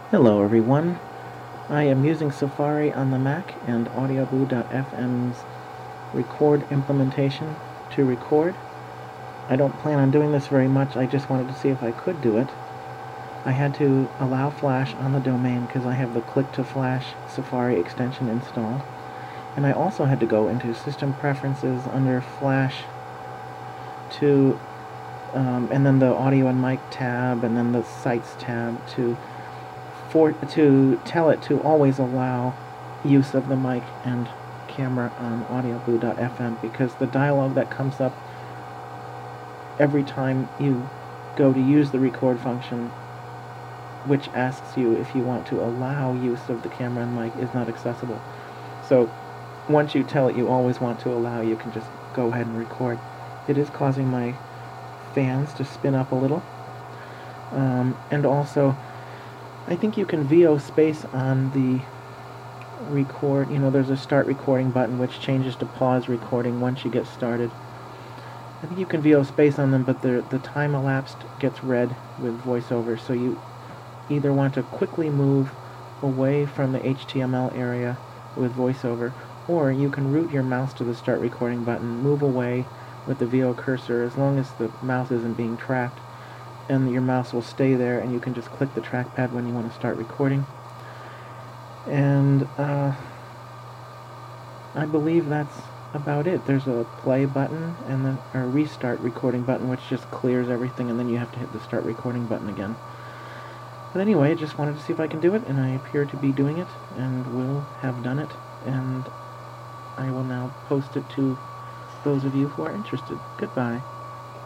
Hello everyone. I am using Safari on the Mac and AudioBoo.fm's record implementation to record. I don't plan on doing this very much, I just wanted to see if I could do it. I had to allow Flash on the domain because I have the Click to Flash Safari extension installed. And I also had to go into System Preferences under Flash to, and then the Audio and Mic tab, and then the Sites tab to tell it to always allow use of the mic and camera on AudioBoo.fm, because the dialog that comes up every time you go to use the record function, which asks you if you want to allow use of the camera and mic, is not accessible. So once you tell it you always want to allow, you can just go ahead and record. It is causing my fans to spin up a little. And also, I think you can VO space on the record. There's a start recording button which changes to pause recording once you get started. I think you can VO space on them, but the time elapsed gets red with VoiceOver, so you either want to quickly move away from the HTML area with VoiceOver, or you can root your mouse to the start recording button, move away with the VO cursor as long as the mouse isn't being tracked, and your mouse will stay there, and you can just click the trackpad when you want to start recording. And I believe that's about it. There's a play button and then a restart recording button, which just clears everything, and then you have to hit the start recording button again. But anyway, I just wanted to see if I can do it, and I appear to be doing it, and will have done it, and I will now post it to those of you who are interested. Goodbye.